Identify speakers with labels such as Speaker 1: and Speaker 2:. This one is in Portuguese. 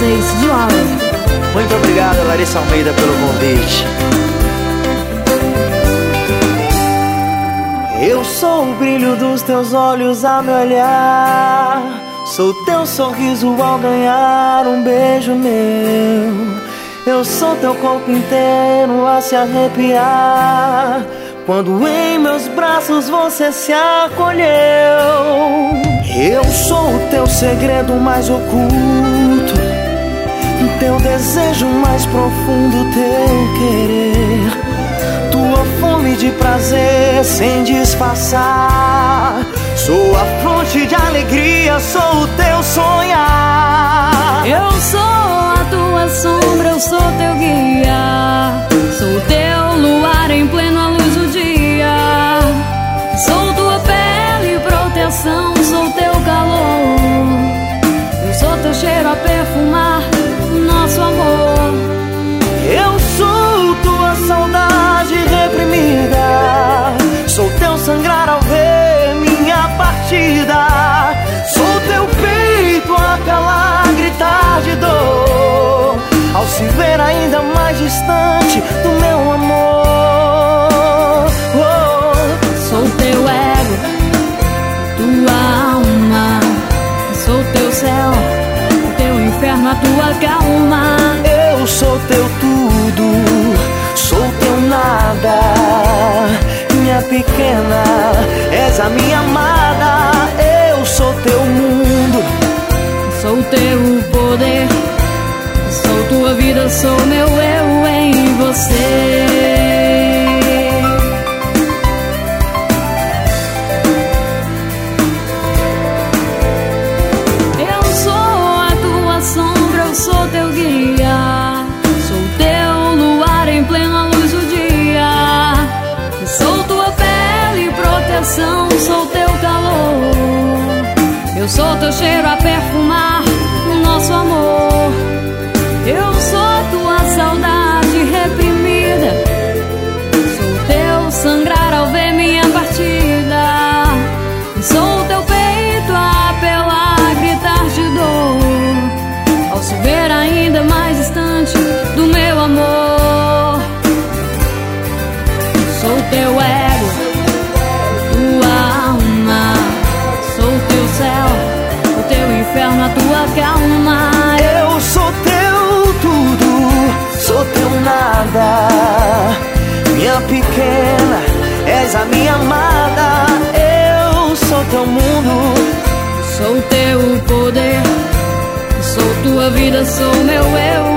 Speaker 1: vocês, de Almeida.
Speaker 2: Muito obrigado, Larissa Almeida, pelo convite. Eu sou o brilho dos teus olhos a me olhar, sou teu sorriso ao ganhar um beijo meu. Eu sou teu corpo inteiro a se arrepiar quando em meus braços você se acolheu. Eu sou o teu segredo mais oculto, teu desejo mais profundo, teu querer, tua fome de prazer sem disfarçar. Sou a fonte de alegria, sou o teu sonhar.
Speaker 1: Eu sou a tua sombra, eu sou teu guia, sou teu luar em plena luz do dia. Sou tua pele e proteção, sou teu calor. Eu sou teu cheiro a perfumar nosso amor.
Speaker 2: Eu sou tua saudade reprimida, sou teu sangrar ao ver minha partida. Sou teu peito a calar, gritar de dor ao se ver ainda mais distante do meu amor.
Speaker 1: Sou teu ego, tua alma, sou teu céu, teu inferno, a tua calma.
Speaker 2: Eu sou teu tudo, sou teu nada, minha pequena, és a minha amada. Eu sou teu mundo,
Speaker 1: sou teu poder, sou tua vida, sou meu eu em você. Eu sou a tua sombra, eu sou teu guia, sou teu luar em plena luz do dia. Sou tua pele e proteção, sou teu calor. Eu sou teu cheiro a perfumar o nosso amor. Eu sou tua saudade reprimida, sou teu sangrar ao ver minha partida. Sou teu peito a apelar, gritar de dor ao se ver ainda mais distante do meu amor. Sou teu ego, tua alma, sou teu céu, o teu inferno, a tua calma.
Speaker 2: Eu sou teu tudo, sou teu nada, minha pequena, és a minha amada. Eu sou teu mundo,
Speaker 1: sou teu poder, sou tua vida, sou meu eu